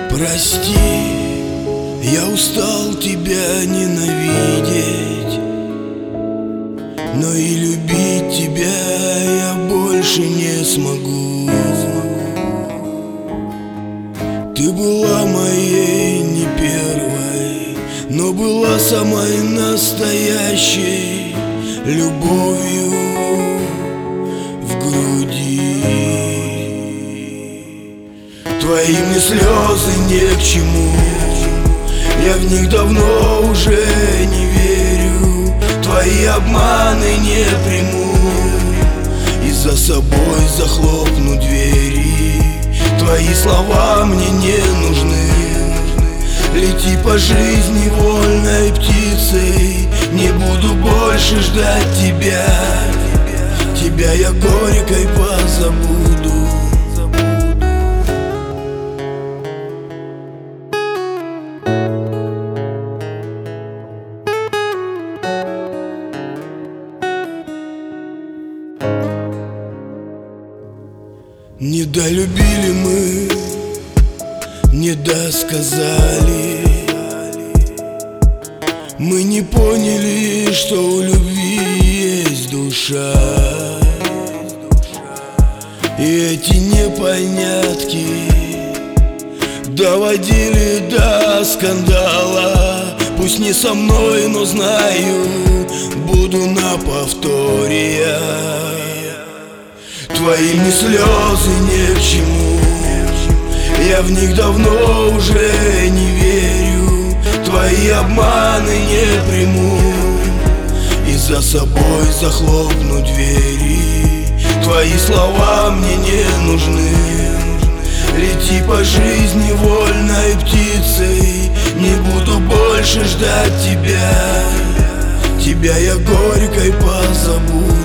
Прости, я устал тебя ненавидеть, но и любить тебя я больше не смогу. Ты была моей не первой, но была самой настоящей любовью в груди. Твои мне слезы не к чему, я в них давно уже не верю. Твои обманы не приму и за собой захлопну двери. Твои слова мне не нужны. Лети по жизни вольной птицей, не буду больше ждать тебя. Тебя я горькой позабуду. Недолюбили мы, недосказали. Мы не поняли, что у любви есть душа. И эти непонятки доводили до скандала. Пусть не со мной, но знаю, буду на повторе я. Твои мне слезы не к чему, я в них давно уже не верю. Твои обманы не приму и за собой захлопну двери. Твои слова мне не нужны. Лети по жизни вольной птицей, не буду больше ждать тебя. Тебя я горькой позабуду.